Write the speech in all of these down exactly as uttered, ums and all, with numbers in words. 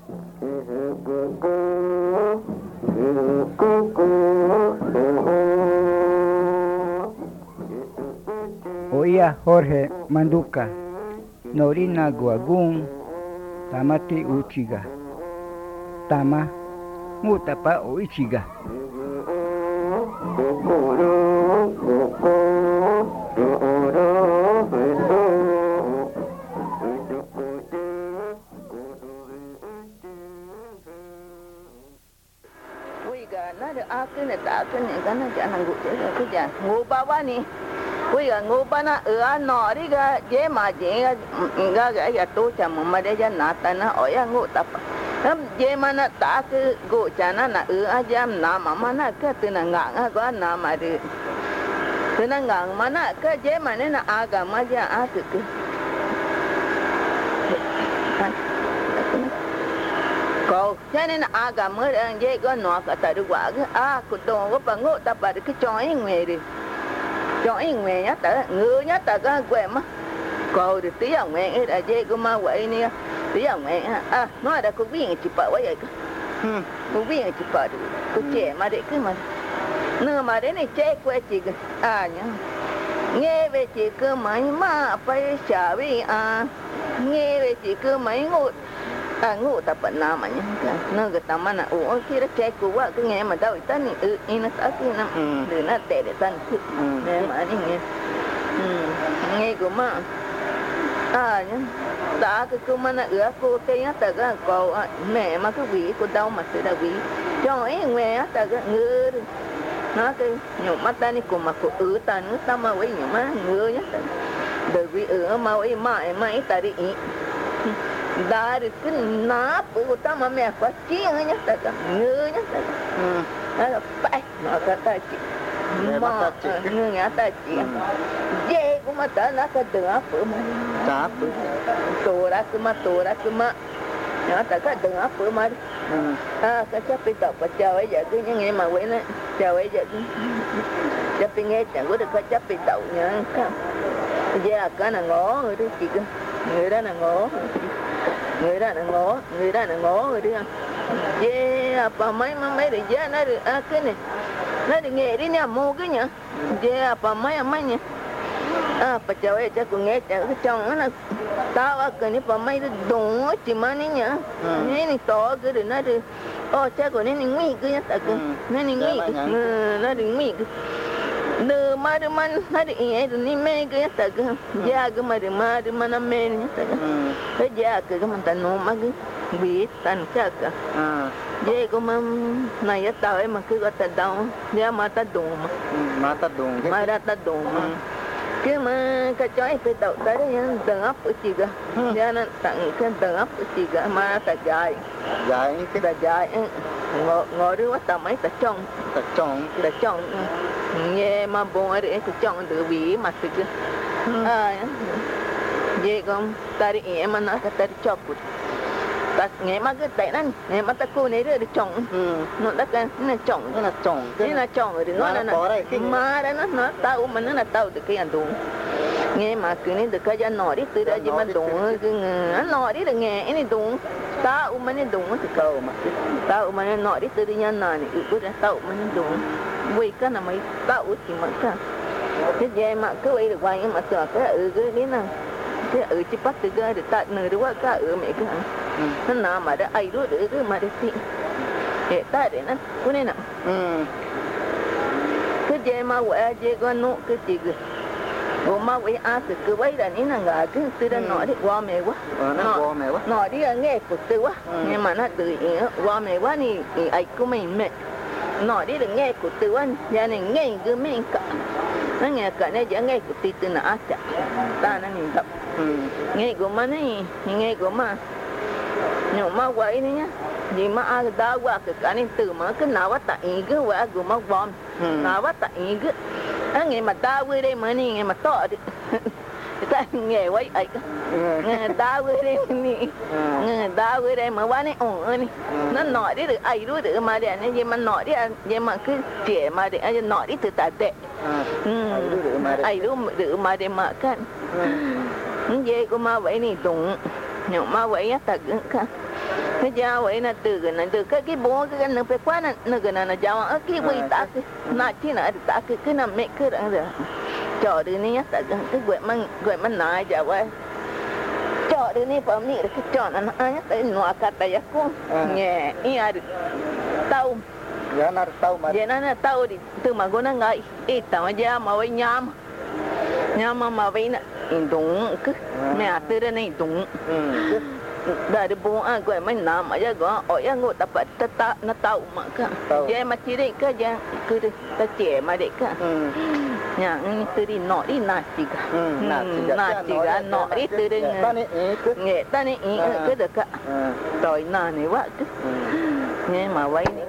Oía Jorge Manduca, Norina Guagún, Tamati Uchiga, Tama, Mutapa Uchiga. Cái này ta cái này cái này chẳng năng cụ chế rồi cái gì ngô ba ba nè bây giờ ngô ba na ở nọ đi cái dễ mà dễ cái cái cái tôi chẳng mà để cho nát ta nó ở nhà ngô tập lắm dễ mà nó ta cái cụ cha nó là ở jam nằm mà mà nó cái từ nó ngang cái nằm mà đi từ nó ngang mà nó cái dễ mà nó aga mà giờ á từ cái cậu cho nên là aga mới đang dễ có nọ cả tại được quả cái à cụ đồ có bằng ngộ tập vào cái chói nghề đi chói nghề nhá tại ngứa nhá tại cái quẹ mà cậu thì tí ông mẹ ấy là dễ có ma vậy nè tí ông mẹ à nói là cô biết chỉ bảo vậy cơ cô biết chỉ bảo cô trẻ mà để cái mà nửa mà đến này chết quẹ chỉ à nhá nghe về chỉ cứ mấy mà phải trả vì à nghe về chỉ cứ mấy ngộ à ngủ tập bệnh nào mà nhá nó cái tao mà nè ủa khi nó chạy cũ quá cứ nghe mà tao bị tao ừ in nó tao kia nó để nó tệ để tao thích nghe mà đi nghe nghe của mà à nhá ta cái cô mà nè ứa cô cái nhá ta cái cô mẹ mà cái vị cô đau mà tự đau vị cho ấy nghe ta cái ngứa nó cái nhục mắt ta đi cùng mà cô ứa ta nữa tao mà ấy nhục má ngứa nhá đời vị ứa mà ấy mãi mãi ta đi dari cái nắp của ta mà mẹ có chiên nhá ta cái ngứa nhá ta cái nó phải nó cái ta chỉ mà ngứa nhá ta chỉ dễ cũng mà ta nó cái đường áp mà áp tổ ra cái mà tổ ra cái mà nó ta cái đường áp mà à cái chấp bị tập và chào ấy giờ cứ nghe mà quên đấy chào ấy giờ chấp bị nghe chẳng có được cái chấp bị đậu nhá giờ cái là ngó người đó chị cơ người đó là ngó người đó là ngó người đó là ngó người đi yeah apa mấy mấy để giá nó được à cái này nó được nghe đi nha mua cái nhở yeah apa mấy mấy nhỉ à bà cháu ấy chắc cũng nghe chắc cái chồng nó là tao ở cái này apa mấy cái đúng chỉ mà này nhở này này to cái được nó được ô chắc của này này nguy cái nhá tại cái này này nguy nó được nguy nơ mà được mà nó được nghe được ní mê cái tất cả giá cái mà được mà được mà nó mê nhá tất cả cái giá cái cái mình ta nôm mà cái biết tan chắc cả giá cái mà này ở tao ấy mà cứ có tao đâu giá mà tao đúng mà mà tao đúng mà ra tao đúng mà cái mà cái chói cái tao tới đấy tầng ấp ở chị cả giá nó tặng cái tầng ấp ở chị cả mà ta dài dài cái ta dài ngồi ngồi đứa quá tao mấy ta trong ta trong ta trong nghe mà bông ở đây cái chọn từ bí mà thực à vậy con ta đi em mà nói ta đi chọc ta nghe mà cái tay nó nghe mà ta cô này được chọn nó đã cái nó chọn nó là chọn cái là chọn rồi nó là mà đấy nó nó tao mà nó là tao được cái ăn đúng nghe mà cứ nên được cái ăn nọ đi từ đây gì mà đúng cứ ăn nọ đi được nghe cái này đúng tao mà nên đúng thì cầu mà tao mà nên nọ đi từ đi ăn nọ này ừ cái tao mà nên đúng vì cái nào mấy tao thì mà cả cái gì mà cứ vậy được vài nhưng mà sợ cái ừ cái đấy nào cái ừ chỉ bắt từ cái để tại nơi đó cái ừ mẹ cái nó nào mà đã ai đó được cái mà để xị để tại để nó cái này nào cái gì mà vậy gì con nụ cái gì cái ủa mà vậy à từ cái vậy là ní là ngã cái từ đó nói thì qua mẹ quá nó mẹ quá nói đi nghe của từ quá nhưng mà nó từ qua mẹ quá thì ai cũng mình mẹ nói đi đừng nghe của từ anh gia đình nghe cứ mình cả nó nghe cả này giờ nghe của từ từ nó ác ta nó nhìn tập nghe của mà này nghe của mà nhưng mà vậy này nhá gì mà ai đã qua cái cái này từ mà cái nào bắt tại cái quả của mà bom nào bắt tại cái anh nghe mà ta vui đây mà này nghe mà to đi ta nghe vậy ấy nghe ta vui đây nè nghe ta vui đây mà quá này ổn ơi nó nói đi được ai đối được mà để này gì mà nói đi gì mà cứ trẻ mà để anh nói đi từ tại tệ ai đối được mà để mà cái gì của mà vậy này đúng nhưng mà vậy á ta cứ cái giáo vậy là từ cái này từ cái cái bố cái nó phải quá là nó cái này là giáo ở cái quỷ ta cái nãy chỉ là ta cái cái nằm mẹ cứ đang rồi cho đứa này ta cái quậy mang quậy mang nãy giáo vậy cho đứa này phải nghĩ cái cho nó ai nhắc tới nọ cả tay cũng nhẹ ý à tao giờ nó tao mà giờ nó tao đi từ mà cô nó ngậy ít tao mà giáo mà với nhám nhám mà mà với nè đúng cứ mẹ từ đây này đúng dari bung ah gue main nama aja gue oh ya gue dapat tetap nak tahu mak kan dia macam ni ke dia ke dia cie mak dek kan yang ini teri nok di nasi kan nasi kan nok di teri nge tani ini ke dekat toy na ni wak tu ni mawai ni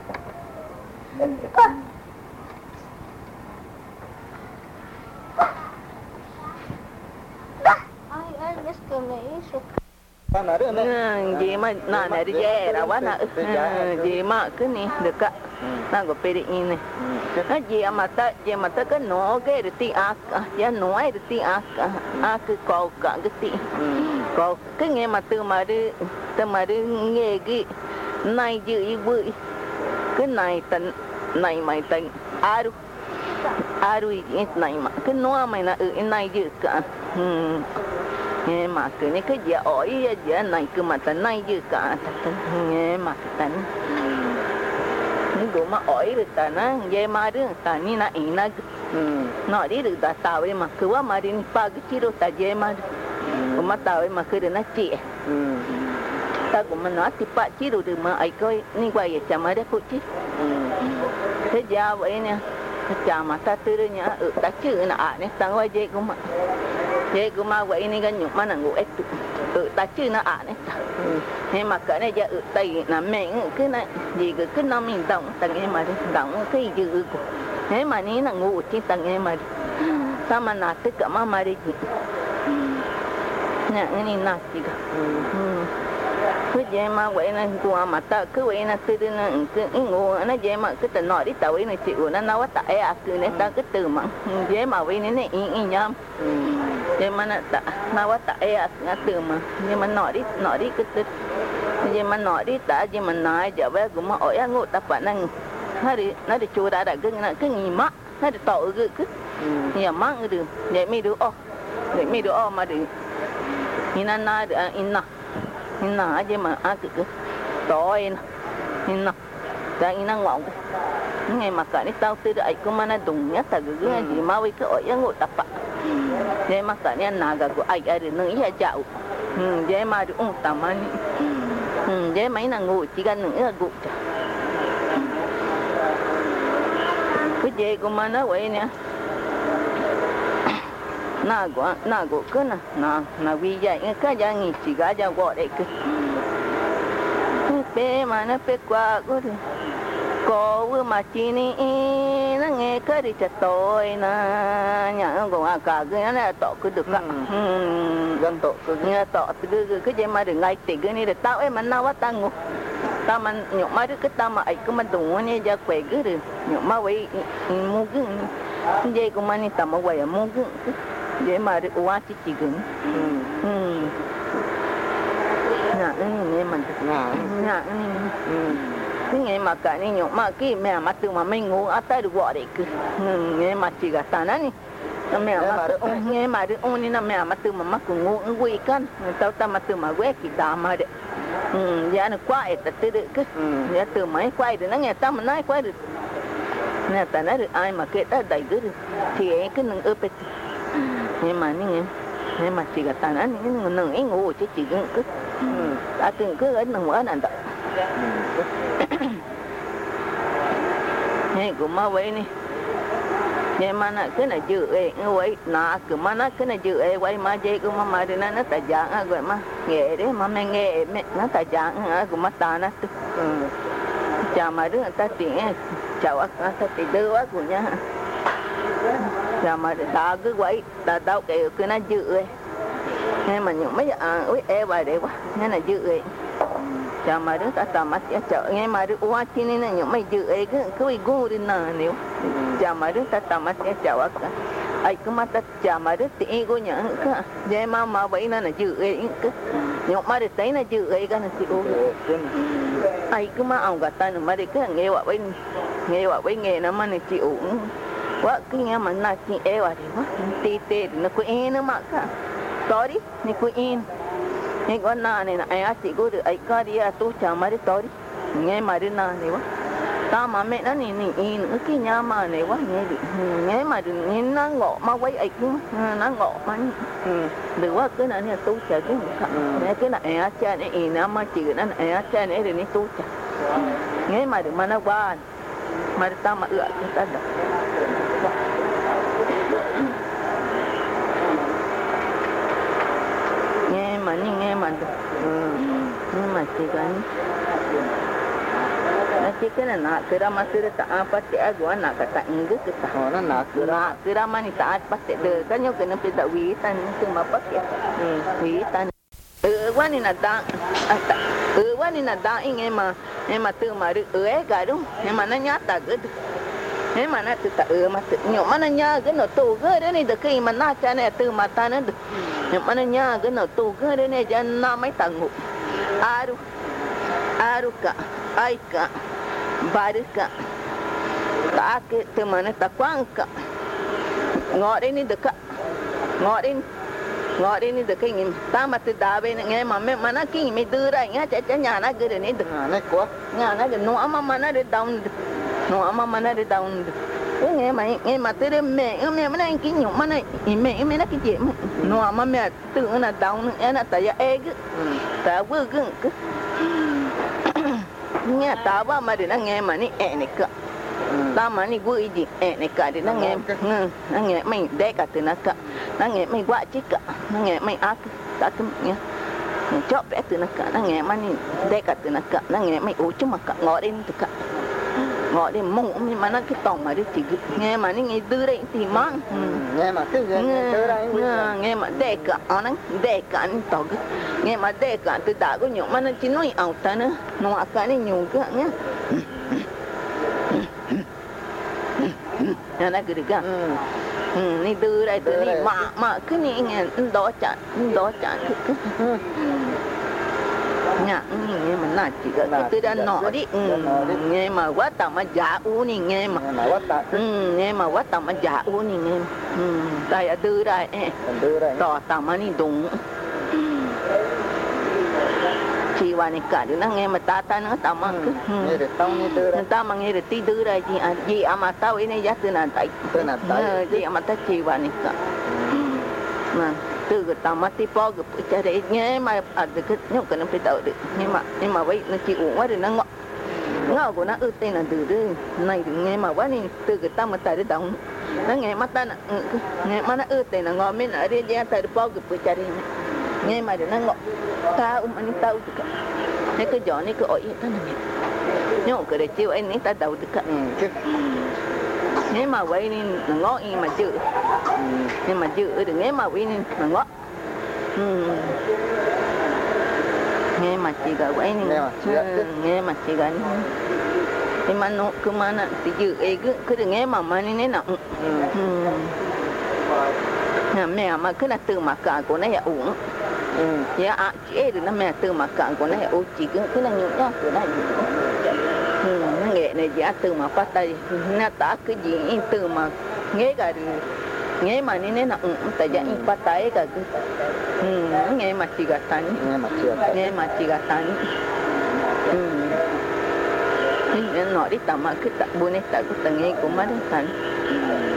I understand. Gì mà nà này đi về là quá nà gì mà cứ nè được cả na có bê đi nè nó gì mà ta gì mà ta cái nổ cái được ti ác giá nổi được ti ác ác cứ cầu cả cái ti cầu cái nghe mà từ mà đi từ mà đi nghe cái này dự vui cái này tận này mày tận aru aru cái này mà cái nó mày là ừ này dự cả nghe mà cứ những cái gì ỏi gì này cứ mà tận này dư cả nghe mà tận những đồ mà ỏi được ta nó về mà được ta như này nó nói đi được ta tao ấy mà cứ quá mà đi ba cái chi đâu ta về mà cũng mà tao ấy mà cứ được nó chị ta cũng mà nói thì ba chi đâu được mà ấy coi như vậy vậy chả mà đấy phụ chi thế giờ vậy nè chả mà ta từ đây nhá ừ ta chữ là à nè ta quay về cũng mà thế cũng mà vậy này cái nhục mà là ngủ ít ừ ta chứ nó à đấy thế mà cái này giờ ừ tay là mẹ cái này gì cứ cứ năm mình động tầng em mà động cái gì thế mà ní là ngủ trên tầng em mà sao mà nạt tất cả mà mà đi nè cái này nạt gì cả cứ vậy mà vậy là tụi mà ta cứ vậy là từ từ nó cứ ngủ nó vậy mà cứ từ nói đi tao ấy nó chịu nó nói tại à cứ này ta cứ từ mà vậy mà vậy này này in in nhám vậy mà nó ta nói tại à nó từ mà nhưng mà nói đi nói đi cứ từ vậy mà nói đi ta vậy mà nói giờ bé cũng mà ỏi ngủ ta phải năng nó đi nó đi chùa đã đã cứ nó cứ nghỉ mắc nó đi tội cứ cứ nhiều mắc được vậy mới được ô vậy mới được ô mà được như nó nói được in nè nà chứ mà á cứ cứ tối nè nè tại nó ngọng ngày mà cả đi tao từ đấy cũng mà nó đụng nhất là cái gì mà với cái ỏi ngồi tập ạ vậy mà cả này nà cả của ai ai được nữa chạo vậy mà được ông tầm anh vậy mấy là ngủ chỉ cần nữa là gục cái gì cũng mà nó vậy nè na của na của cái nè na na vì vậy cái gia nghỉ chỉ cả gia gọi đấy cứ bé mà nó bé qua có thì có vừa mà chi ni nó nghe cái đi chặt tôi nè nhà của à cả cái này tọ cứ được cả dân tọ cứ nghe tọ cứ cái gì mà được ngay thì cái này được tao ấy mà nào quá tao ngủ tao mà nhộng mà cái tao mà ấy cứ mà đúng như gia quậy cứ được nhộng mà vậy mua cứ vậy cũng mà tao mà quậy mua cứ vậy mà được quá chỉ chỉ gần nè nghe mình nè cái nghe mà cả này nhộng mà cái mẹ mà từ mà mình ngủ ở tay được gọi đấy cứ nghe mà chỉ cả ta nè mẹ mà nghe mà được ôn nên mẹ mà từ mà mắc cũng ngủ nguy căn tao ta mà từ mà quét thì ta mà đấy giờ nó quay ta từ được cứ giờ từ mấy quay được nó nghe tao mà nói quay được nè ta nói được ai mà kệ ta đầy cứ được thì ấy cứ nâng ướp nhưng mà như nhưng mà chỉ cả ta nói những người ấy ngủ chứ chỉ cứ ta từng cứ ở nằm ở nằm đó này cũng mà vậy nè nhưng mà nó cái này dự ấy vậy nà cứ mà nó cái này dự ấy vậy mà vậy cũng mà mà thì nó nó tài giang à vậy mà nghe đấy mà mẹ nghe mẹ nó tài giang à cũng mà ta nó chào mà đứa ta tiếng chào á ta tiếng đưa á của nhá chào mà ta cứ vậy ta đâu cái cái nó dự ấy nên mà những mấy à ôi e bài đấy quá nên là dự ấy chào mà đứa ta tầm mắt chợ nghe mà đứa qua chi nên là những mấy dự ấy cứ cứ bị gu đi nè nếu chào mà đứa ta tầm mắt chợ á ai cứ mà ta chả mà rất tí cô nhở cả vậy mà mà vậy nó là chữ ấy cái nhọc mà được thấy là chữ ấy cái là chữ ai cứ mà ông cả ta mà được cái nghe vợ với nghe vợ với nghe nó mà là chịu quá cái nghe mà là chị eo à thì quá tê tê nó cứ in nữa mà cả sorry nó cứ in nghe con na này là ai chị cô được ai có đi à tôi chả mà được sorry nghe mà được na này quá ta mà mẹ nó này này in nữa cái nhà mà này quá nghe được nghe mà được nghe nó ngộ mà quấy ấy cũng nó ngộ mà được quá cái này là tôi chả cái nghe cái này ai cha này in nó mà chỉ nó ai cha này thì nó tôi chả nghe mà được mà nó qua mà ta mà ựa cái ta được nghe mà nhưng nghe mà được nhưng mà chỉ cái Nanti kena nak kira masih tak apa tak gua nak kata enggak kita. Oh, nak nak kira kira mana tak pasti deh. Kan yang kena pita witan itu apa ya? Witan. Eh, gua ni nak dah. Eh, gua ni nak dah ingin mah, ingin mah tu mah eh garu. Yang mana nyata gitu. Yang mana tu tak eh mah tu. Yang mana nyata gitu tu gitu ni dekai mana cana tu mata ni. Yang mana nyata gitu tu gitu ni jangan nama tangguh. Aru, aru ka, ai ka. Barika tak ke temana tak kuangka ngor ini dekat ngor ini ngor ini dekat ini tamat dah be ngai mama mana king me dura nya caca nyana gede ni de nak kuah nyana de no ama mana de down no ama mana de down ngai mai ngai mate de me me mana king nyu mana me me na king no ama me tu na down na ta ya egg ta bu gung nghe ta ba mà để nó nghe mà ní ẹ này cả ta mà ní vui gì ẹ này cả để nó nghe nó nghe mình đẻ cả từ nó cả nó nghe mình quá chết cả nó nghe mình ác ta cứ nghe chóp bé từ nó cả nó nghe mà ní đẻ cả từ nó cả nó nghe mình ủ chứ mà cả ngõ đến từ cả ngõ đến mông mà nó cái tòng mà đi chỉ nghe mà ní nghe đưa đây thì mang nghe mà cái đưa đây nghe mà đẻ cả nó đẻ cả nó tòng nghe mà đẻ cả từ đã có nhiều mà nó chỉ nói ảo ta nữa nó cả này nhiều cái nhá nhà nó cứ được cảนี่ดื้อได้ตัวนี้มามาขึ้นนี่ไงดอจัดดอจัดเนี่ยนี่มันน่าจิกอะตัวด้านนอกดิไงมาวัดตามาจ่าอูนี่ไงมาวัดตาไงมาวัดตามาจ่าอูนี่ไงแต่อย่าดื้อได้ต่อตามานี่ดงชีวานิกาดูนะไงมาตาตาเนื้อตามันก็นี่เด็กต้องนี่ดื้อตามันไงเด็กตีดื้อได้จีอ่ะจีอามาเต้าไอ้นี่ยัดตัวนั้นไตตัวนั้นไตจีอามาตาชีวานิกานั่นตัวก็ตามาตีปอก็จะได้ไงมาอาจจะก็ยกกันไปเต่าดินี่มานี่มาไว้นั่นจีอุ่นไว้เดี๋ยวนั่งเงาะเงาะกูน่ะเออเต้นน่ะดื้อดื้อนั่นถึงไงมาว่านี่ตัวก็ตามาตาได้ดองนั่นไงมาตาน่ะไงมาน่ะเออเต้นน่ะเงาะไม่น่ะเรียนยังตาได้ปอก็ไปจะได้ไงมาเดี๋ยวนั่งเงาะta um anh tao được cả, cái cái giỏ này cái ổi ta này, nhưng cái đấy chiều anh ấy ta đầu được cả, nhưng mà vậy nên ngó in mà chữ, nhưng mà chữ được nghe mà vậy nên là ngó, nghe mà chỉ cả vậy nên nghe mà chỉ cả, nhưng mà nó cứ mà nó thì chữ ấy cứ cứ được nghe mà mà nên nào, mẹ mà cứ là từ mà cả của nó là uống. Ya, eh, nó mẹ từ mà cạn của nó ô chỉ cứ cứ là nhiều nhá, của nó nó nghe này giá từ mà phát tay, nó ta cái gì từ mà nghe cả nghe mà nên là tại giá phát tay cả cái nghe mà chỉ gạt tay, nghe mà chỉ gạt nghe mà chỉ gạt tay, nên nói đi tao mà cứ tao buồn này tao cứ tao nghe của má đi tay.